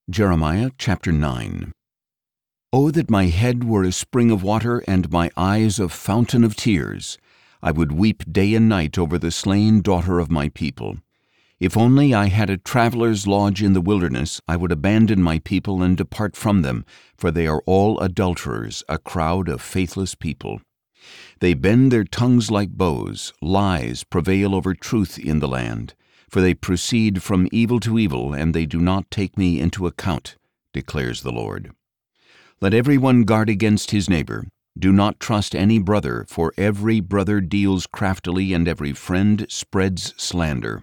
Jeremiah chapter 9. O that my head were a spring of water, and my eyes a fountain of tears! I would weep day and night over the slain daughter of my people. If only I had a traveler's lodge in the wilderness, I would abandon my people and depart from them, for they are all adulterers, a crowd of faithless people. They bend their tongues like bows, lies prevail over truth in the land. For they proceed from evil to evil, and they do not take me into account, declares the Lord. Let everyone guard against his neighbor. Do not trust any brother, for every brother deals craftily, and every friend spreads slander.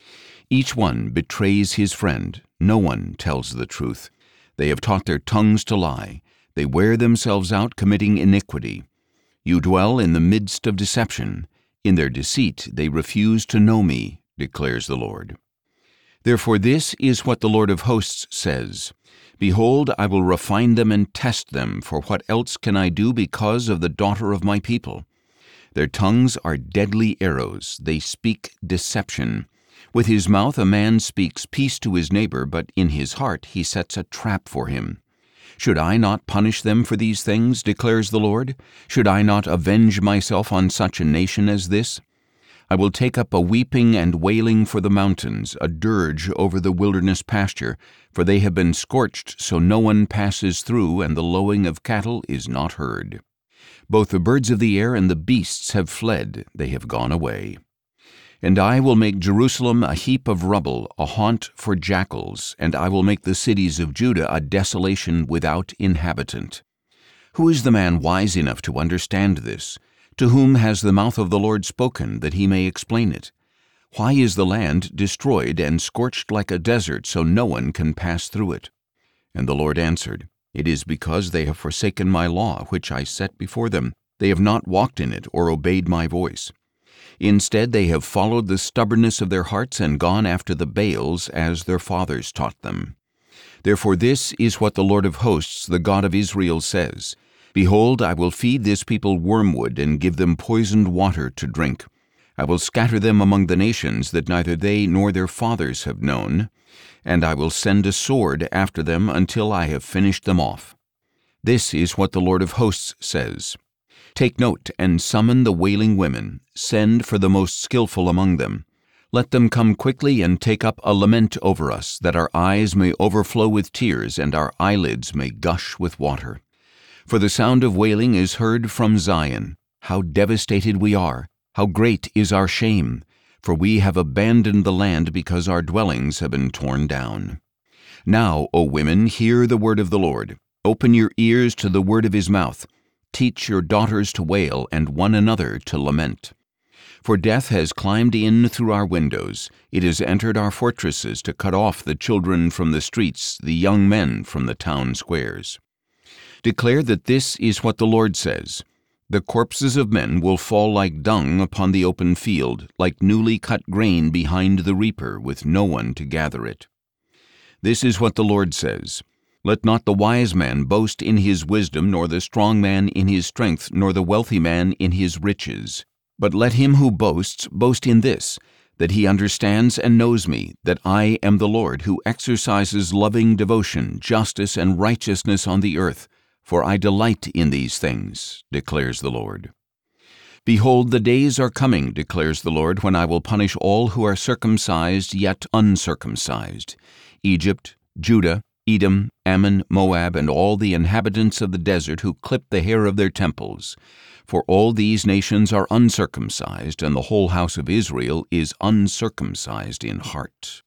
Each one betrays his friend. No one tells the truth. They have taught their tongues to lie. They wear themselves out committing iniquity. You dwell in the midst of deception. In their deceit they refuse to know me, declares the Lord. Therefore this is what the Lord of hosts says: Behold, I will refine them and test them, for what else can I do because of the daughter of my people? Their tongues are deadly arrows, they speak deception. With his mouth a man speaks peace to his neighbor, but in his heart he sets a trap for him. Should I not punish them for these things, declares the Lord? Should I not avenge myself on such a nation as this? I will take up a weeping and wailing for the mountains, a dirge over the wilderness pasture, for they have been scorched, so no one passes through, and the lowing of cattle is not heard. Both the birds of the air and the beasts have fled, they have gone away. And I will make Jerusalem a heap of rubble, a haunt for jackals, and I will make the cities of Judah a desolation without inhabitant. Who is the man wise enough to understand this? To whom has the mouth of the Lord spoken, that he may explain it? Why is the land destroyed and scorched like a desert, so no one can pass through it? And the Lord answered, It is because they have forsaken my law, which I set before them. They have not walked in it, or obeyed my voice. Instead they have followed the stubbornness of their hearts, and gone after the Baals, as their fathers taught them. Therefore this is what the Lord of hosts, the God of Israel, says: Behold, I will feed this people wormwood, and give them poisoned water to drink. I will scatter them among the nations that neither they nor their fathers have known, and I will send a sword after them until I have finished them off. This is what the Lord of hosts says: Take note and summon the wailing women. Send for the most skillful among them. Let them come quickly and take up a lament over us, that our eyes may overflow with tears, and our eyelids may gush with water. For the sound of wailing is heard from Zion. How devastated we are! How great is our shame! For we have abandoned the land because our dwellings have been torn down. Now, O women, hear the word of the Lord. Open your ears to the word of his mouth. Teach your daughters to wail, and one another to lament. For death has climbed in through our windows. It has entered our fortresses to cut off the children from the streets, the young men from the town squares. Declare that this is what the Lord says: The corpses of men will fall like dung upon the open field, like newly cut grain behind the reaper, with no one to gather it. This is what the Lord says: Let not the wise man boast in his wisdom, nor the strong man in his strength, nor the wealthy man in his riches. But let him who boasts boast in this, that he understands and knows me, that I am the Lord, who exercises loving devotion, justice, and righteousness on the earth. For I delight in these things, declares the Lord. Behold, the days are coming, declares the Lord, when I will punish all who are circumcised yet uncircumcised: Egypt, Judah, Edom, Ammon, Moab, and all the inhabitants of the desert who clip the hair of their temples. For all these nations are uncircumcised, and the whole house of Israel is uncircumcised in heart.